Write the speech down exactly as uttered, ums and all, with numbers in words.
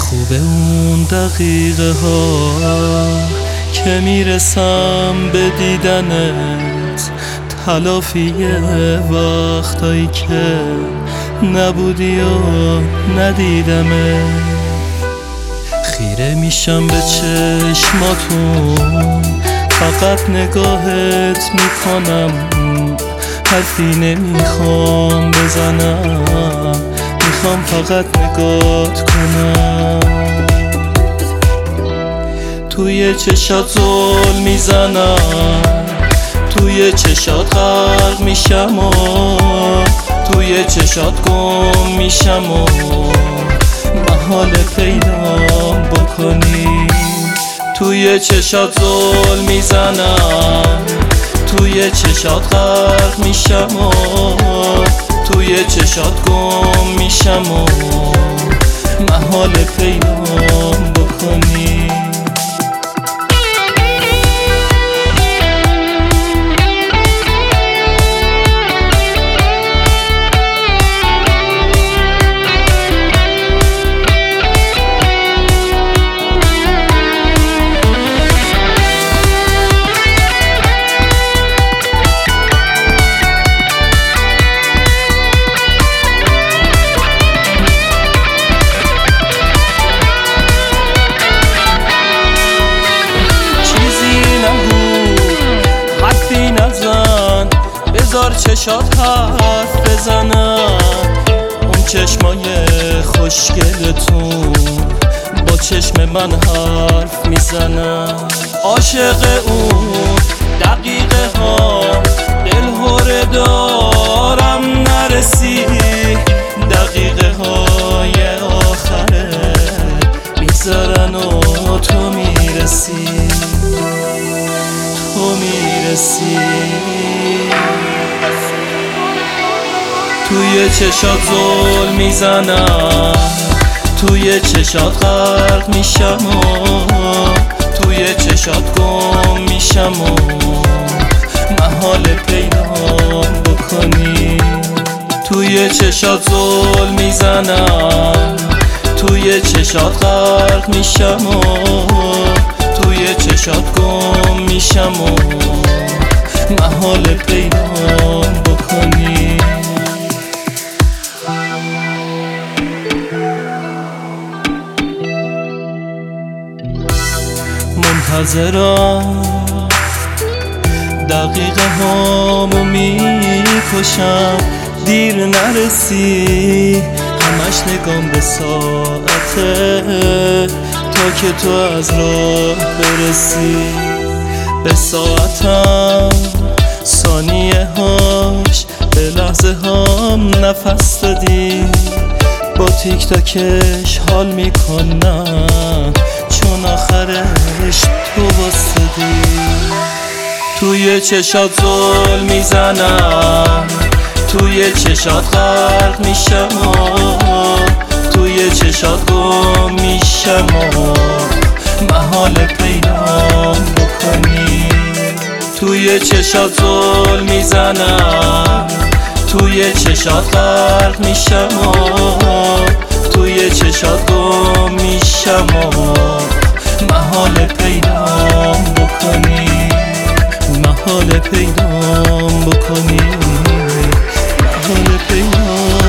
خوبه اون دقیقه ها که میرسم به دیدنت، تلافی وقتایی که نبودی و ندیدمت. خیره میشم به چشماتون، فقط نگاهت میکنم، حرفی نمیخوام بزنم، میخوام فقط نگات کنم. توی چشات زل میزنم، توی چشات غرق میشم و توی چشات گم میشم و محال پیدام بکنی. توی چشات زل میزنم، توی چشات غرق میشم و توی چشات گم میشم و محال پیدام بکنی. بذار چشات حرف بزنم، اون چشمای خوشگلتون با چشم من حرف میزنم. عاشق اون دقیقه ها دلهوره دارم، نرسی دقیقه های آخره میگذرن و تو میرسی، تو میرسی. توی چشات زل میزنم، توی چشات غرق میشم و توی چشات گم میشم و محال پیدام بکنی. توی چشات زل میزنم، توی چشات غرق میشم و توی چشات گم میشم و محال پیدام بکنی. منتظرم دقیقه هامو میکشم، دیر نرسی، همش نگام به ساعته تا که تو از راه برسی. به ساعتم ثانیه هاش به لحظه هام نفس دادی، با تیک تاکش حال میکنم چون آخرش تو واسدی. توی چشات زل میزنم، توی چشات غرق میشم و توی چشات گم میشم و محال پیدام بکنی. توی چشات زل میزنم، توی چشات غرق میشم و توی چشات گم میشم و محال پیدام بکنی، محال پیدام بکنی، محال پیدام